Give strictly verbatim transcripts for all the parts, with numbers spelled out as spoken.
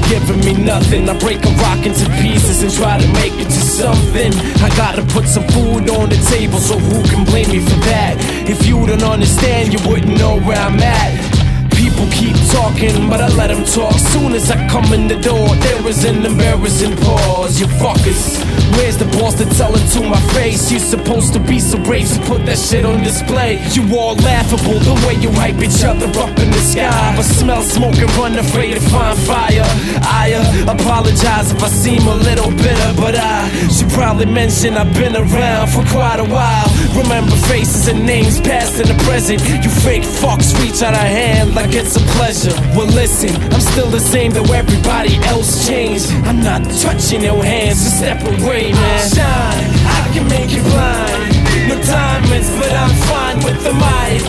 giving me nothing. I break a rock into pieces and try to make it to something. I gotta put some food on the table, so who can blame me for that? If you don't understand, you wouldn't know where I'm at. People keep talking, but I let them talk. Soon as I come in the door, there is an embarrassing pause. You fuckers, where's the boss to tell it to my face? You're supposed to be so brave to put that shit on display. You all laughable, the way you hype each other up in the sky. But smell smoke and run afraid to find fire. I uh, apologize if I seem a little bitter, but I should probably mention I've been around for quite a while. Remember faces and names past and the present. You fake fucks reach out a hand like it's a pleasure. Well listen, I'm still the same though everybody else changed. I'm not touching your hands, so step away, man. Shine, I can make you blind. No diamonds, but I'm fine with the mic.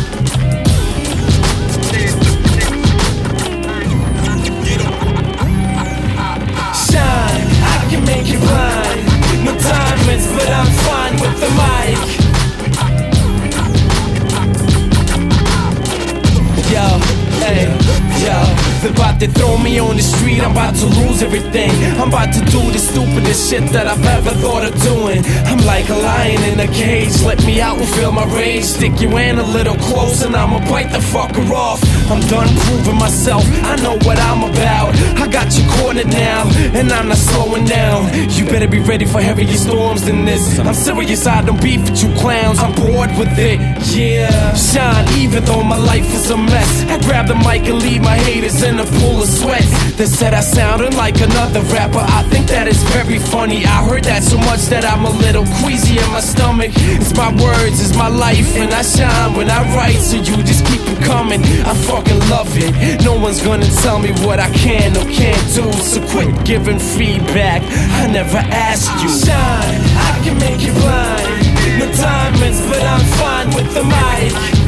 Shine, I can make you blind. No diamonds, but I'm fine with the mic. Yo, hey, yo. They're about to throw me on the street, I'm about to lose everything. I'm about to do the stupidest shit that I've ever thought of doing. I'm like a lion in a cage, let me out and feel my rage. Stick you in a little close and I'ma bite the fucker off. I'm done proving myself, I know what I'm about. I got you cornered now, and I'm not slowing down. You better be ready for heavier storms than this. I'm serious, I don't beef with you clowns, I'm bored with it, yeah. Shine even though my life is a mess. I grab the mic and leave my haters in a pool of sweat. They said I sounded like another rapper, I think that is very funny. I heard that so much that I'm a little queasy in my stomach. It's my words, it's my life, and I shine when I write, so you just keep it coming. I fucking love it, no one's gonna tell me what I can or can't do, so quit giving feedback, I never asked you. Shine, I can make you blind. No diamonds, but I'm fine with the mic.